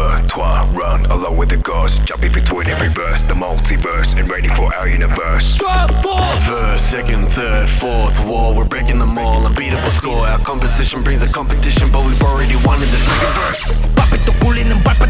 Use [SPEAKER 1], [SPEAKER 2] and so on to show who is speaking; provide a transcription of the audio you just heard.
[SPEAKER 1] repertoire, run along with the gods, jumping between every verse, the multiverse, and ready for our universe.
[SPEAKER 2] First, second, third, fourth wall, we're breaking them all, unbeatable score. Our composition brings a competition, but we've already won in this second verse.
[SPEAKER 3] Papito 꿀리는 발바닥